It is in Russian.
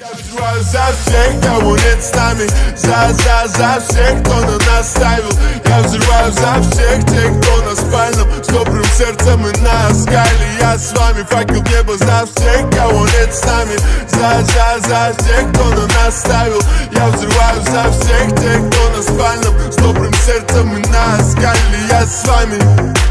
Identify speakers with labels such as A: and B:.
A: Я взрываю за всех, кого нет с нами. За всех, кто на нас ставил. Я взрываю за всех тех, кто на спальном, с добрым сердцем и на оскале. Я с вами, факел небо за всех, кого нет с нами. За тех, кто на нас ставил. Я взрываю за всех тех, кто на спальном, с добрым сердцем и на оскале. Я с вами.